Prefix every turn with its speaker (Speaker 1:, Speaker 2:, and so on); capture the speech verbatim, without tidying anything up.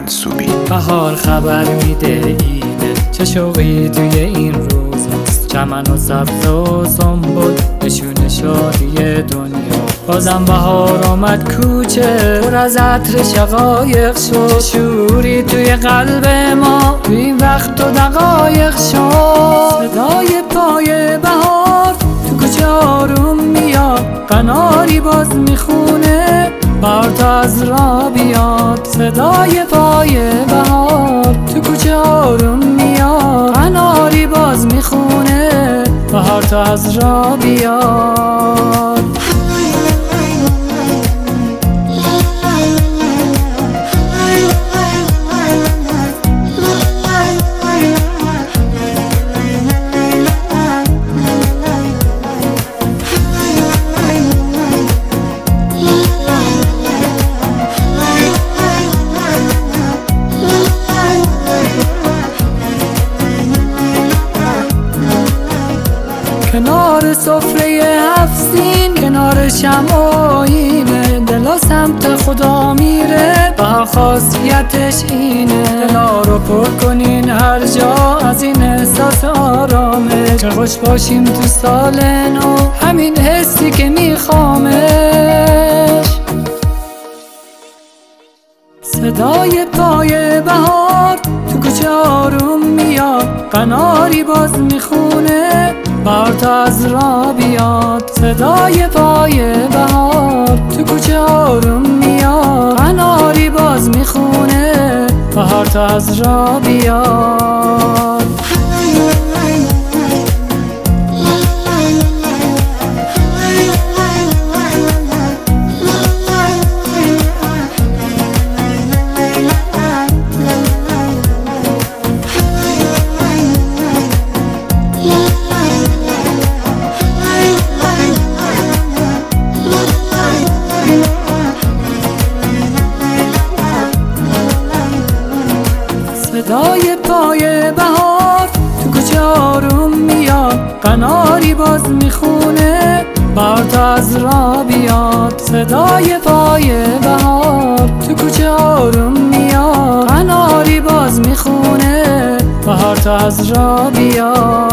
Speaker 1: منصوبی.
Speaker 2: بهار خبر میده اینه چه شوقی توی این روزاست، چمن و سبز و سنبل نشون شادی دنیا. بازم بهار آمد کوچه پر از عطر شقایق شد، شوری توی قلب ما توی این وقت و دقایق شد. صدای پای بهار تو کوچه آروم میاد، قناری باز میخونه بهار تا از راه بیاد. صدای پای بهار تو کوچه آروم میاد، قناری باز میخونه بهار تا از راه بیاد. کنار سفره هفسین، کنار شمع آینه، دلا سمت خدا میره بهار خاصیتش اینه. دلا رو پر کنین هر جا از این احساس آرامه، که خوش باشیم تو سال نو، همین حسی که میخوامش. صدای پای بهار تو کوچه آروم میاد، قناری باز میخونه بهار تا از راه بیاد. صدای پای بهار تو کوچه آروم میاد، قناری باز میخونه بهار تا از راه بیاد. صدای پای بهار تو کوچه آروم میاد، قناری باز میخونه بهار تا از راه بیاد. صدای پای بهار تو کوچه آروم میاد، قناری باز میخونه بهار تا از راه بیاد.